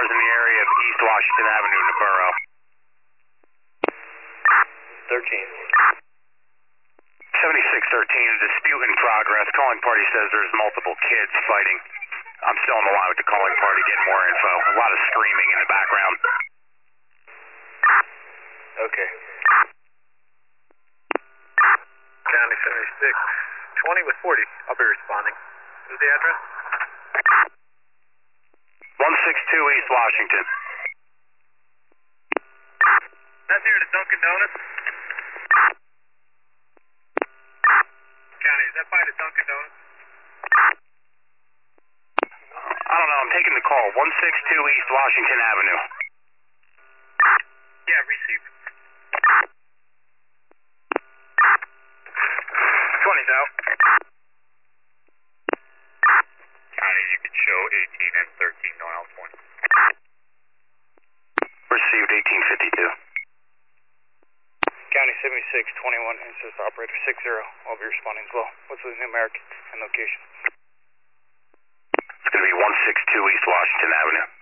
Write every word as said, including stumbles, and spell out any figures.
cars in the area of East Washington Avenue, Navarro. thirteen. seventy-six thirteen, a dispute in progress. Calling party says there's multiple kids fighting. I'm still on the line with the calling party, getting more info. A lot of screaming in the background. Okay. County seventy-six, twenty with forty. I'll be responding. Who's the address? one sixty-two East Washington. That's near the Dunkin' Donuts. County, is that by the Dunkin' Donuts? I don't know, I'm taking the call. one sixty-two East Washington Avenue. Yeah, received. twenty's out. County, you can show eighteen and thirteen going out twenty. Received eighteen fifty-two. County seventy-six, twenty-one, insist operator six zero. I'll be responding as well. What's the numeric and location? It's going to be one sixty-two East Washington Avenue.